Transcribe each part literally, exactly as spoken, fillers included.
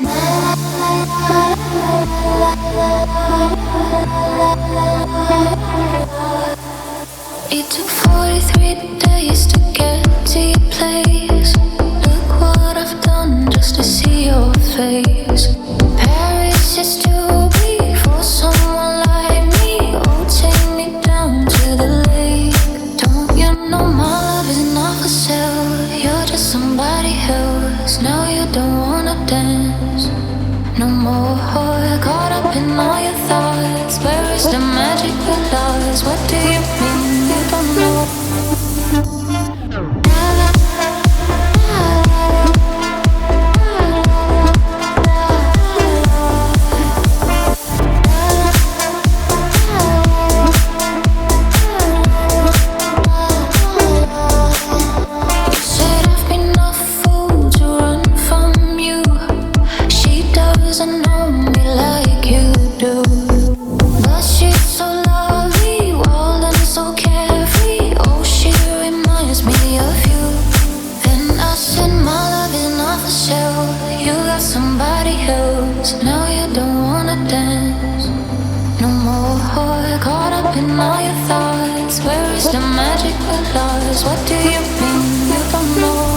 It took forty-three days to get to your place. Look what I've done just to see your face. Paris is too big for someone like me. Oh, take me down to the lake. Don't you know my love is not for sale? You're just somebody else. Now you don't wanna dance no more. Caught up in all your thoughts. Where is the magic we lost? What do you mean you don't know? Now you don't wanna dance no more. Caught up in all your thoughts. Where is the magic we lost? What do you mean you don't know?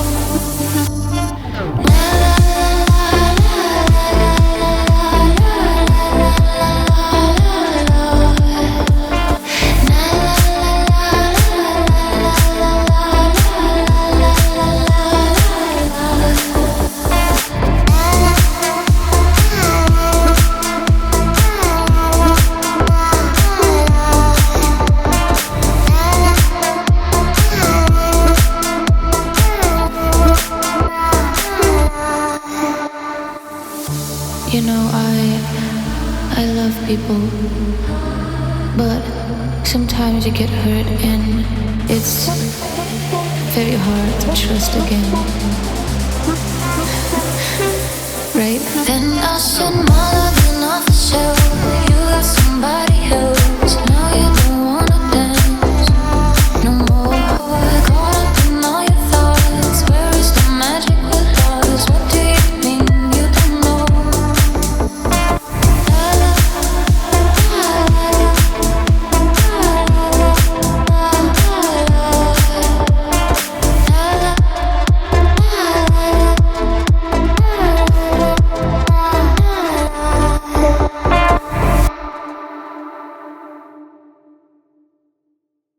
You know, I I love people, but sometimes you get hurt and it's very hard to trust again. Right? Then I said